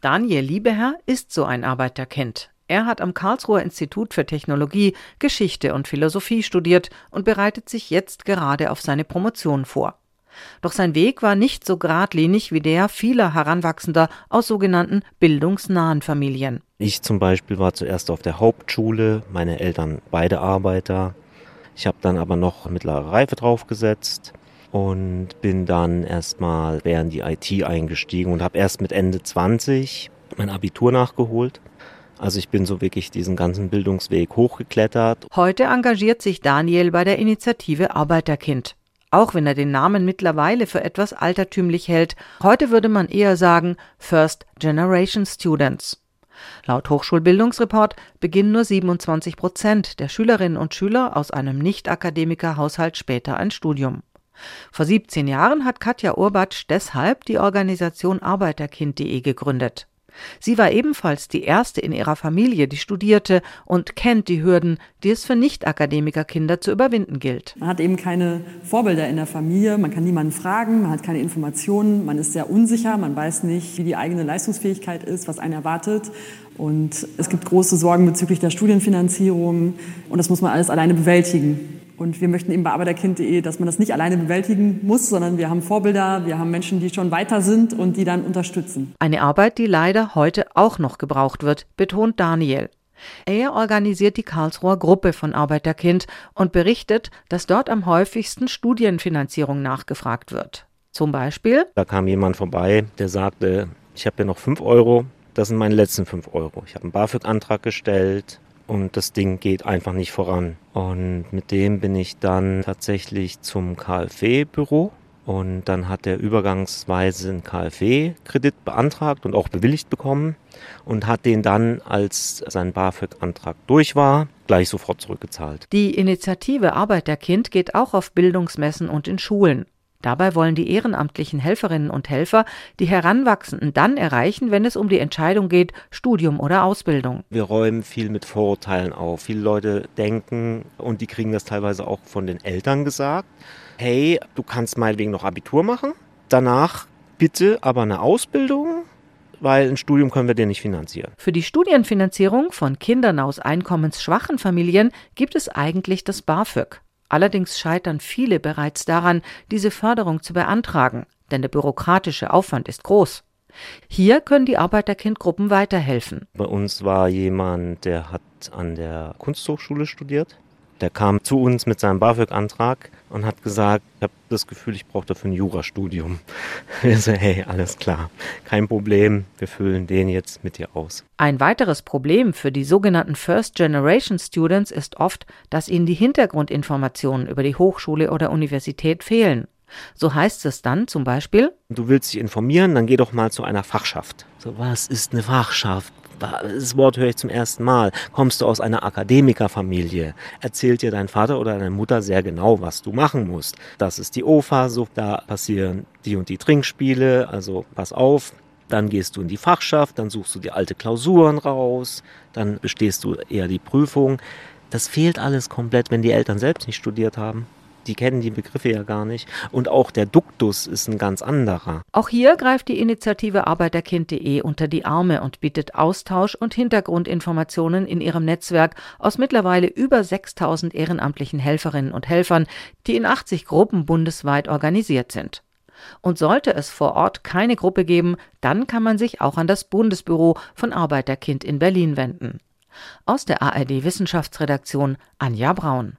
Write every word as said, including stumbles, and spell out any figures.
Daniel Liebeherr ist so ein Arbeiterkind. Er hat am Karlsruher Institut für Technologie Geschichte und Philosophie studiert und bereitet sich jetzt gerade auf seine Promotion vor. Doch sein Weg war nicht so geradlinig wie der vieler Heranwachsender aus sogenannten bildungsnahen Familien. Ich zum Beispiel war zuerst auf der Hauptschule, meine Eltern beide Arbeiter. Ich habe dann aber noch mittlere Reife draufgesetzt und bin dann erstmal in die I T eingestiegen und habe erst mit Ende zwanzig mein Abitur nachgeholt. Also ich bin so wirklich diesen ganzen Bildungsweg hochgeklettert. Heute engagiert sich Daniel bei der Initiative Arbeiterkind. Auch wenn er den Namen mittlerweile für etwas altertümlich hält, heute würde man eher sagen First Generation Students. Laut Hochschulbildungsreport beginnen nur siebenundzwanzig Prozent der Schülerinnen und Schüler aus einem Nicht-Akademiker-Haushalt später ein Studium. Vor siebzehn Jahren hat Katja Urbatsch deshalb die Organisation Arbeiterkind punkt de gegründet. Sie war ebenfalls die erste in ihrer Familie, die studierte und kennt die Hürden, die es für Nicht-Akademiker-Kinder zu überwinden gilt. Man hat eben keine Vorbilder in der Familie, man kann niemanden fragen, man hat keine Informationen, man ist sehr unsicher, man weiß nicht, wie die eigene Leistungsfähigkeit ist, was einen erwartet. Und es gibt große Sorgen bezüglich der Studienfinanzierung und das muss man alles alleine bewältigen. Und wir möchten eben bei Arbeiterkind punkt de, dass man das nicht alleine bewältigen muss, sondern wir haben Vorbilder, wir haben Menschen, die schon weiter sind und die dann unterstützen. Eine Arbeit, die leider heute auch noch gebraucht wird, betont Daniel. Er organisiert die Karlsruher Gruppe von Arbeiterkind und berichtet, dass dort am häufigsten Studienfinanzierung nachgefragt wird. Zum Beispiel: Da kam jemand vorbei, der sagte, ich habe ja noch fünf Euro, das sind meine letzten fünf Euro. Ich habe einen BAföG-Antrag gestellt. Und das Ding geht einfach nicht voran. Und mit dem bin ich dann tatsächlich zum KfW-Büro. Und dann hat er übergangsweise einen KfW-Kredit beantragt und auch bewilligt bekommen. Und hat den dann, als sein BAföG-Antrag durch war, gleich sofort zurückgezahlt. Die Initiative Arbeiterkind geht auch auf Bildungsmessen und in Schulen. Dabei wollen die ehrenamtlichen Helferinnen und Helfer die Heranwachsenden dann erreichen, wenn es um die Entscheidung geht, Studium oder Ausbildung. Wir räumen viel mit Vorurteilen auf. Viele Leute denken, und die kriegen das teilweise auch von den Eltern gesagt, hey, du kannst meinetwegen noch Abitur machen, danach bitte aber eine Ausbildung, weil ein Studium können wir dir nicht finanzieren. Für die Studienfinanzierung von Kindern aus einkommensschwachen Familien gibt es eigentlich das BAföG. Allerdings scheitern viele bereits daran, diese Förderung zu beantragen, denn der bürokratische Aufwand ist groß. Hier können die Arbeiterkind-Gruppen weiterhelfen. Bei uns war jemand, der hat an der Kunsthochschule studiert. Der kam zu uns mit seinem BAföG-Antrag und hat gesagt, ich habe das Gefühl, ich brauche dafür ein Jurastudium. Wir so, hey, alles klar, kein Problem, wir füllen den jetzt mit dir aus. Ein weiteres Problem für die sogenannten First Generation Students ist oft, dass ihnen die Hintergrundinformationen über die Hochschule oder Universität fehlen. So heißt es dann zum Beispiel: Du willst dich informieren, dann geh doch mal zu einer Fachschaft. So, was ist eine Fachschaft? Das Wort höre ich zum ersten Mal. Kommst du aus einer Akademikerfamilie? Erzählt dir dein Vater oder deine Mutter sehr genau, was du machen musst. Das ist die O F A, so, da passieren die und die Trinkspiele, also pass auf. Dann gehst du in die Fachschaft, dann suchst du dir alte Klausuren raus, dann bestehst du eher die Prüfung. Das fehlt alles komplett, wenn die Eltern selbst nicht studiert haben. Die kennen die Begriffe ja gar nicht. Und auch der Duktus ist ein ganz anderer. Auch hier greift die Initiative Arbeiterkind punkt de unter die Arme und bietet Austausch und Hintergrundinformationen in ihrem Netzwerk aus mittlerweile über sechstausend ehrenamtlichen Helferinnen und Helfern, die in achtzig Gruppen bundesweit organisiert sind. Und sollte es vor Ort keine Gruppe geben, dann kann man sich auch an das Bundesbüro von Arbeiterkind in Berlin wenden. Aus der A R D Wissenschaftsredaktion Anja Braun.